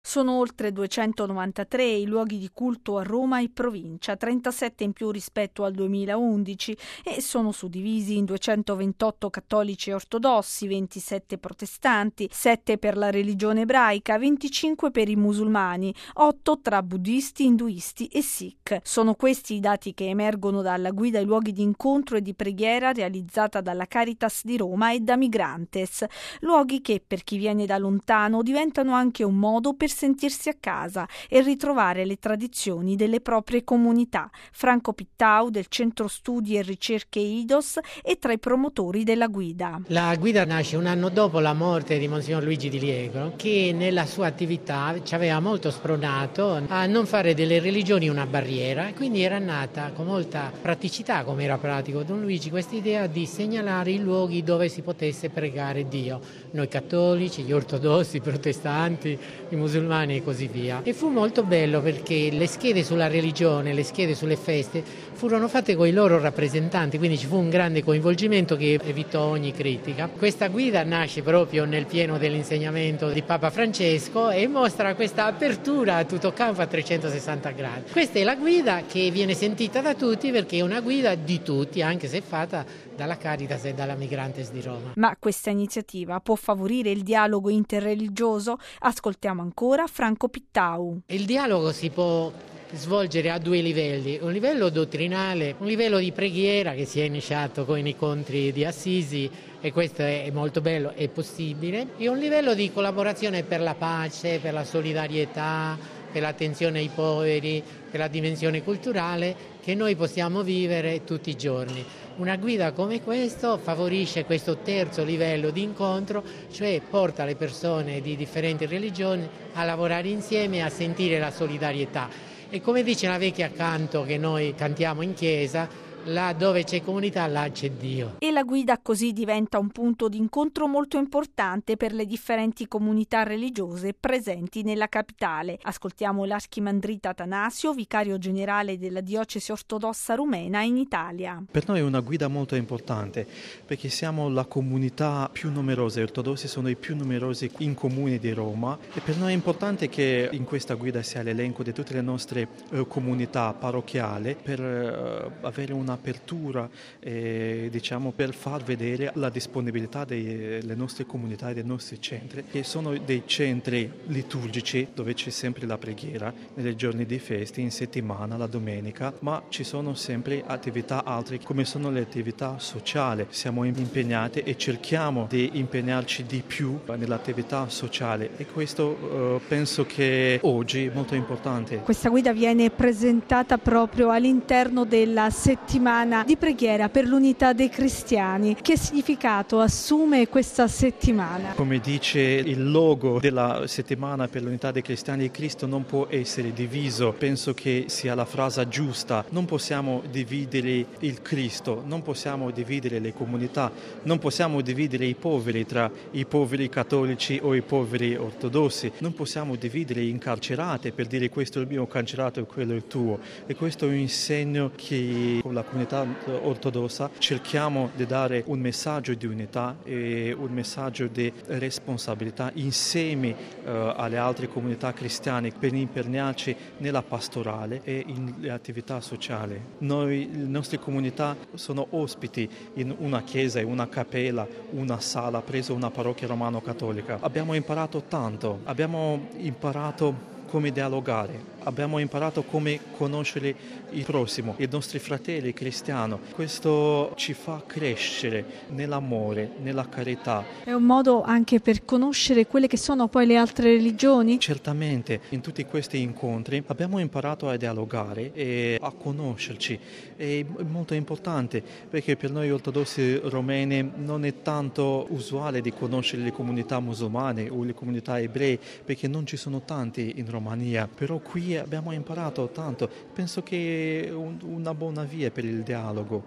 Sono oltre 293 i luoghi di culto a Roma e provincia, 37 in più rispetto al 2011, e sono suddivisi in 228 cattolici e ortodossi, 27 protestanti, 7 per la religione ebraica, 25 per i musulmani, 8 tra buddisti, induisti e sikh. Sono questi i dati che emergono dalla guida ai luoghi di incontro e di preghiera realizzata dalla Caritas di Roma e da Migrantes, luoghi che per chi viene da lontano diventano anche un modo per sentirsi a casa e ritrovare le tradizioni delle proprie comunità. Franco Pittau del Centro Studi e Ricerche IDOS è tra i promotori della guida. La guida nasce un anno dopo la morte di Monsignor Luigi Di Liegro, che nella sua attività ci aveva molto spronato a non fare delle religioni una barriera, e quindi era nata con molta praticità, come era pratico Don Luigi, questa idea di segnalare i luoghi dove si potesse pregare Dio, noi cattolici, gli ortodossi, i protestanti, i musulmani e così via. E fu molto bello perché le schede sulla religione, le schede sulle feste furono fatte con i loro rappresentanti, quindi ci fu un grande coinvolgimento che evitò ogni critica. Questa guida nasce proprio nel pieno dell'insegnamento di Papa Francesco e mostra questa apertura a tutto campo a 360 gradi. Questa è la guida che viene sentita da tutti perché è una guida di tutti, anche se fatta dalla Caritas e dalla Migrantes di Roma. Ma questa iniziativa può favorire il dialogo interreligioso? Ascoltiamo ancora Franco Pittau. Il dialogo si può svolgere a due livelli, un livello dottrinale, un livello di preghiera che si è iniziato con i incontri di Assisi, e questo è molto bello, è possibile, e un livello di collaborazione per la pace, per la solidarietà, per l'attenzione ai poveri, per la dimensione culturale che noi possiamo vivere tutti i giorni. Una guida come questo favorisce questo terzo livello di incontro, cioè porta le persone di differenti religioni a lavorare insieme e a sentire la solidarietà. E come dice la vecchia canto che noi cantiamo in chiesa, là dove c'è comunità, là c'è Dio. E la guida così diventa un punto di incontro molto importante per le differenti comunità religiose presenti nella capitale. Ascoltiamo l'Archimandrita Atanasio, vicario generale della diocesi ortodossa rumena in Italia. Per noi è una guida molto importante perché siamo la comunità più numerosa, gli ortodossi sono i più numerosi in comuni di Roma, e per noi è importante che in questa guida sia l'elenco di tutte le nostre comunità parrocchiali per avere un'apertura diciamo per far vedere la disponibilità delle nostre comunità e dei nostri centri, che sono dei centri liturgici dove c'è sempre la preghiera nei giorni di feste, in settimana, la domenica, ma ci sono sempre attività altre come sono le attività sociali. Siamo impegnati e cerchiamo di impegnarci di più nell'attività sociale, e questo penso che oggi è molto importante. Questa guida viene presentata proprio all'interno della settimana di preghiera per l'unità dei cristiani. Che significato assume questa settimana? Come dice il logo della settimana per l'unità dei cristiani, Cristo non può essere diviso. Penso che sia la frase giusta. Non possiamo dividere il Cristo, non possiamo dividere le comunità, non possiamo dividere i poveri tra i poveri cattolici o i poveri ortodossi, non possiamo dividere gli incarcerati per dire questo è il mio carcerato e quello è il tuo. E questo è un segno che con la comunità ortodossa cerchiamo di dare un messaggio di unità e un messaggio di responsabilità insieme alle altre comunità cristiane per impegnarci nella pastorale e nelle attività sociali. Le nostre comunità sono ospiti in una chiesa, in una cappella, una sala, preso una parrocchia romano-cattolica. Abbiamo imparato tanto, abbiamo imparato come dialogare, abbiamo imparato come conoscere il prossimo, i nostri fratelli cristiani. Questo ci fa crescere nell'amore, nella carità. È un modo anche per conoscere quelle che sono poi le altre religioni? Certamente, in tutti questi incontri abbiamo imparato a dialogare e a conoscerci. È molto importante perché per noi ortodossi romeni non è tanto usuale di conoscere le comunità musulmane o le comunità ebree, perché non ci sono tanti in Romania, però qui abbiamo imparato tanto. Penso che è una buona via per il dialogo.